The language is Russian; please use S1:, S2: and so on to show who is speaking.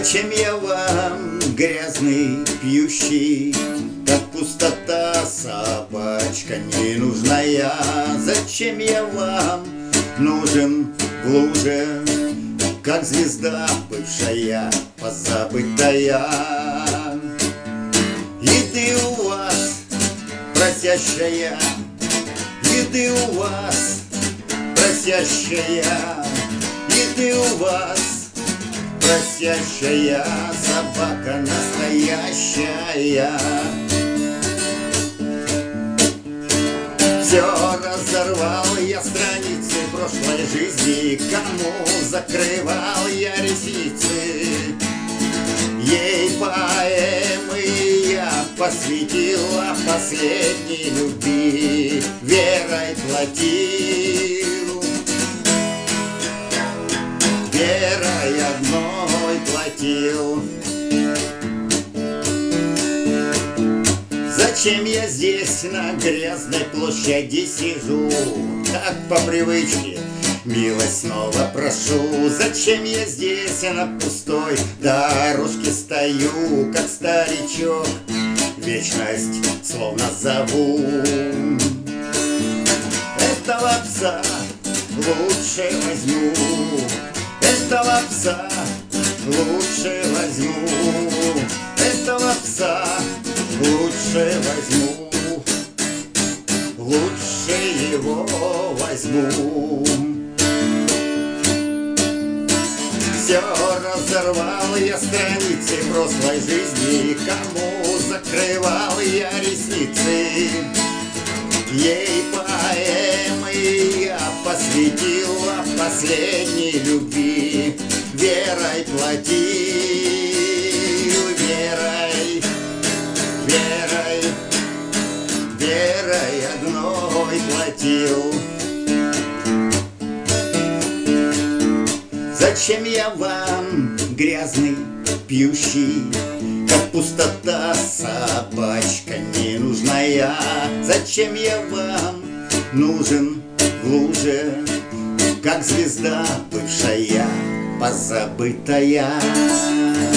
S1: Зачем я вам, грязный, пьющий, как пустота, собачка ненужная? Зачем я вам нужен в луже, как звезда бывшая, позабытая? Еды у вас просящая, еды у вас просящая, еды у вас просящая, собака настоящая. Все разорвал я страницы прошлой жизни, кому закрывал я ресницы. Ей поэмы я посвятил, а последней любви верой платил. Верой одной платил. Зачем я здесь на грязной площади сижу? Так по привычке, милость снова прошу. Зачем я здесь на пустой дорожке стою, как старичок, вечность словно зову? Этого пса лучше возьму, этого пса лучше возьму, этого пса лучше возьму, лучше его возьму. Все разорвал я страницы прошлой жизни, кому закрывал я ресницы. Ей поэмы я посвятил, а последней любви верой платил. Верой, верой, верой одной платил. Зачем я вам, грязный, пьющий, как пустота, собачка ненужная? Зачем я вам нужен в луже, как звезда бывшая, позабытая?